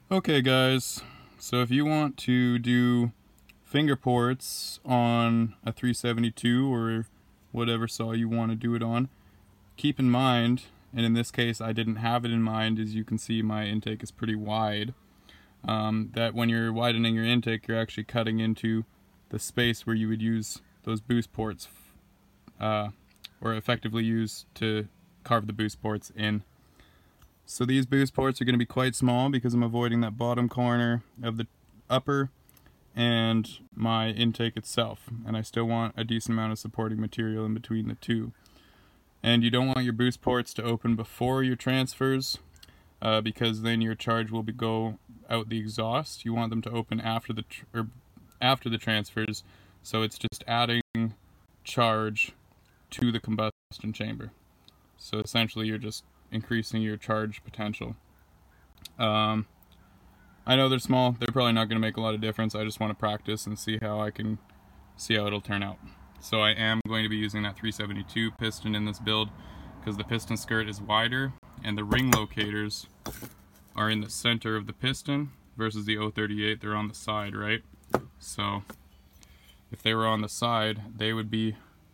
Okay guys, so if you want to do finger ports on a 372 or whatever saw you want to do it on, keep in mind, and in this case I didn't have it in mind, as you can see my intake is pretty wide, that when you're widening your intake you're actually cutting into the space where you would use those boost ports, or effectively use to carve the boost ports in. So these boost ports are going to be quite small because I'm avoiding that bottom corner of the upper and my intake itself, and I still want a decent amount of supporting material in between the two. And you don't want your boost ports to open before your transfers, because then your charge will go out the exhaust. You want them to open after the transfers, so it's just adding charge to the combustion chamber. So essentially you're just increasing your charge potential. I know they're small, they're probably not going to make a lot of difference. I just want to practice and see how it'll turn out. So I am going to be using that 372 piston in this build because the piston skirt is wider and the ring locators are in the center of the piston versus the 038, they're on the side, right? So if they were on the side, they would be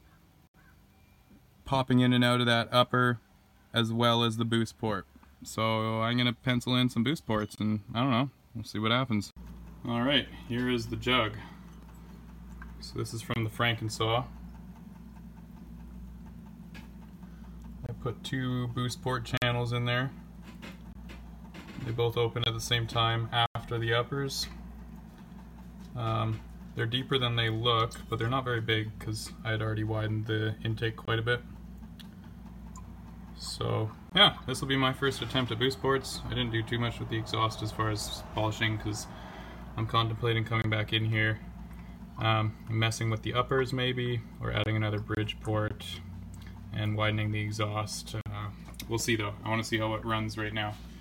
popping in and out of that upper as well as the boost port. So I'm going to pencil in some boost ports and I don't know, we'll see what happens. Alright, here is the jug. So this is from the Frankensaw. I put two boost port channels in there. They both open at the same time after the uppers. They're deeper than they look, but they're not very big because I had already widened the intake quite a bit. So yeah, this will be my first attempt at boost ports. I didn't do too much with the exhaust as far as polishing because I'm contemplating coming back in here, messing with the uppers maybe, or adding another bridge port and widening the exhaust. We'll see though. I want to see how it runs right now.